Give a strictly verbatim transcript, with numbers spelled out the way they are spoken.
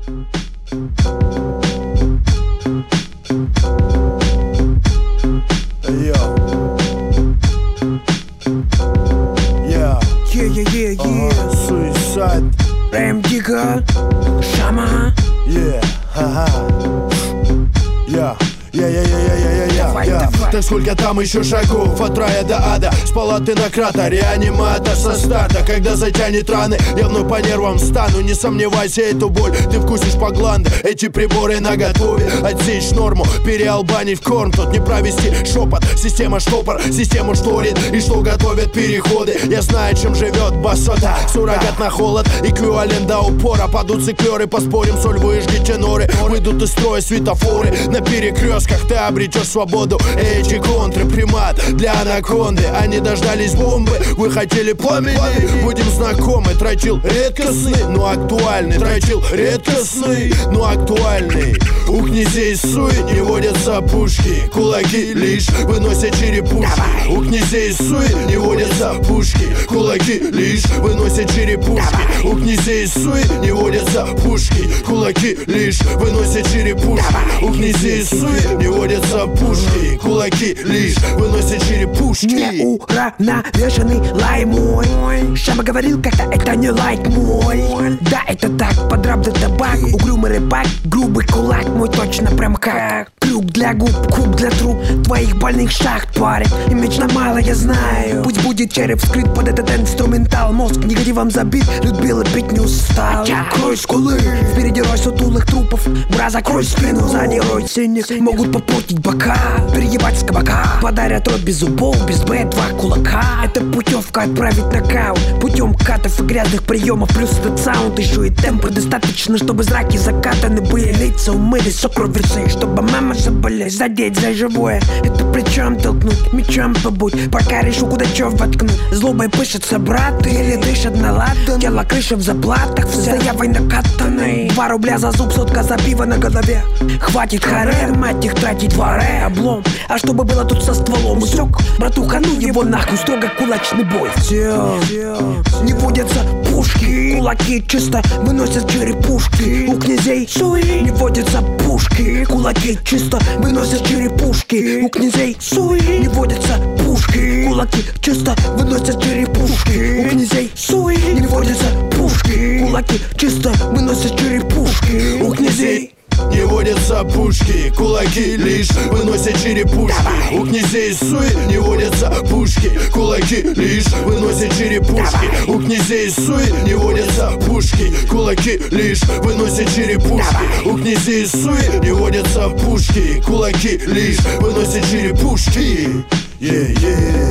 Рэм Дигга, Шама. Yeah, ха-ха. Yeah. Я-я-я-я-я-я-я. Так сколько там еще шагов от рая до ада? Спала ты на кратере, реаниматор со старта. Когда затянет раны, я вновь по нервам стану. Не сомневайся, эту боль ты вкусишь по гланду. Эти приборы наготове, отсечь норму, переалбанить в корм. Тут не провести шепот, система штопор, систему шторит. И что готовят переходы, я знаю, чем живет басота. Суррогат на холод, эквивалент до упора. Падут циклеры, поспорим, соль выжги теноры. Выйдут из строя светофоры на перекрестках. Ты обретешь свободу, эти контры примат для анаконды. Они дождались бомбы, вы хотели пламени. Будем знакомы, тротил редкостный, но актуальный. Тротил редкостный, но актуальный. У князей суи не водятся пушки, кулаки лишь выносят черепушки. У князей суи не водятся пушки, кулаки лишь выносят черепушки. У князей суи не водятся пушки, кулаки лишь выносят черепушки. У князей суи не водятся пушки, кулаки лишь выносят черепушки. Неуравновешенный лай мой. Шама говорил, как-то это не лайк мой. Да, это так, под рап да табак. Угрюмый рэпак, грубый кулак мой точно прям как крюк для губ, куб для труб твоих больных шахт, парень. И вечно мало я знаю. Пусть будет череп вскрыт под этот инструментал. Мозг негативом забит, любил и пить не устал. Крой скулы, впереди рой сутулых трупов. Бра, закрой спину, сзади рой синих. Могут попортить бока, переебать с кабака. Подарят рот без зубов, без Б, два кулака. Это путевка отправить нокаут путем катов и грязных приемов. Плюс этот саунд, еще и темпы достаточно, чтобы зраки закатаны были, лица умылись, сокровища. Чтобы мама заболеть, задеть за живое. Это плечом толкнуть, мечом побудь, пока решу куда чё воткнуть. Злобой пышется брат, или дышат на ладан. Тело крыша в заплатах, все заявой накатанной. Два рубля за зуб, сотка за пиво на голове. Хватит харе, мать их тратить в аре, облом. А чтобы было тут со стволом усек, братуха, ну его нахуй, строго кулачный бой. Все, не водятся пушки, кулаки чисто выносят черепушки. У князей суи не водятся пушки, кулаки чисто выносят черепушки. У князей суи не водятся пушки, кулаки чисто выносят черепушки. У князей суи не водятся пушки, кулаки чисто выносят черепушки. У князей не водятся пушки, кулаки лишь выносят черепушки. У князей суи не водятся пушки, кулаки лишь выносят черепушки. У князей суи не водятся пушки, кулаки лишь выносят черепушки. У князей суи не водятся пушки, кулаки лишь выносят черепушки. Yeah, yeah.